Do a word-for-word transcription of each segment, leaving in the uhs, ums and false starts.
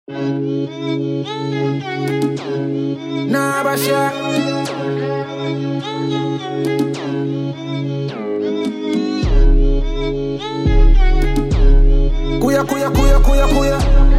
Nah, but sure. Kuya, kuya, kuya, kuya, kuya.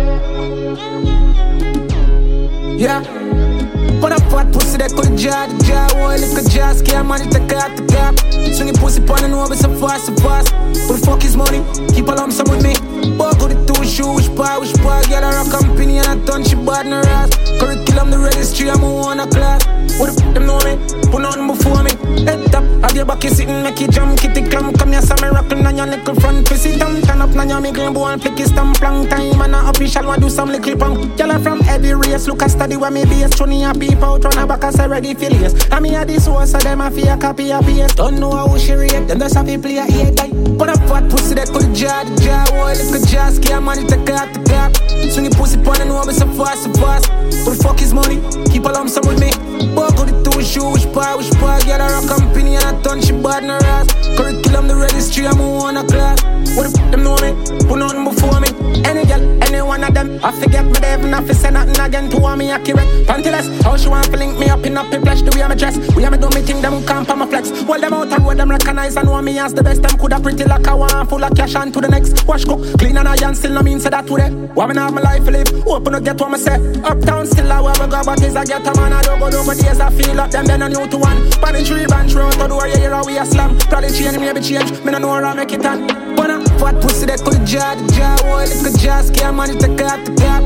Yeah. Put a fat pussy that could jar, the jar, one little jar, scare money, take out the gap. Swing your pussy pon and over so fast, so fast. Who the fuck is money? Keep a lump sum with me. Boy, go the two shoe, which bar, which bar, get a rock company and I done she bad no ass. Curriculum, the registry, I'm a one o'clock. Who the fuck them know me? Put nothing before me. Head up, have your back, you sitting, make you jump, kitty clam. Come here, some rockin' on your little front. Pussy thumb, turn up, now you make green boy and flick his thumb. Long time, and a official, want do some little punk. Y'all from every race, look a study where me base. Twenty a peep out, run a back, I say ready for this. I mean, a this one, so them a fear copy a P S. Don't know how she react, them just have to play a eight die. Put a fat pussy that could jar, the jar, one little jar, scare money, take out the gap. Swing your pussy pon and over so fast, so fast. Who the fuck is money? Keep a lump sum with me. Boy, go the two shoe, which bar, which bar, get a rock company and I done she bad no ass. Curriculum, the registry, I'm a one o'clock. Who the fuck them know me? Put nothing before me. Any girl, any one of them, I forget me, they even have to say nothing again to want me accurate. Pantyless, how she want to link me up in a flash, the way I'm dressed. We have me do me thing, them can't pa my flex. Well, them out and road, them recognize and want me as the best. Them coulda pretty like a one, full of cash on to the next. Wash cook, clean and iron, still no mean say that today. Want me now have my life to live, open to get what me say. Uptown still I wear me go, but is I get a man, I don't go down my days, I feel up, them then a new to one. Pan the tree, bunch road, to door, yeah, you're a way a slam. Probably change, maybe change, me no know where I make it on. But a fat pussy that could jar, the jar, one little jar, scare money, take out the gap.